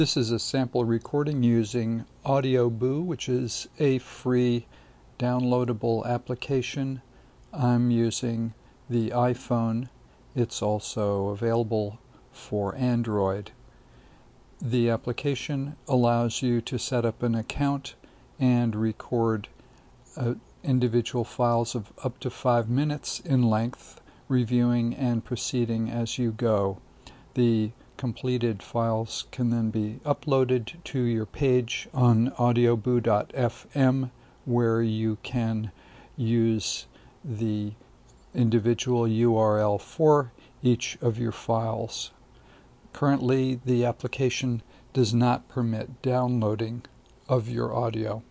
This is a sample recording using AudioBoo, which is a free downloadable application. I'm using the iPhone. It's also available for Android. The application allows you to set up an account and record individual files of up to 5 minutes in length, reviewing and proceeding as you go. The completed files can then be uploaded to your page on audioboo.fm, where you can use the individual URL for each of your files. Currently, the application does not permit downloading of your audio.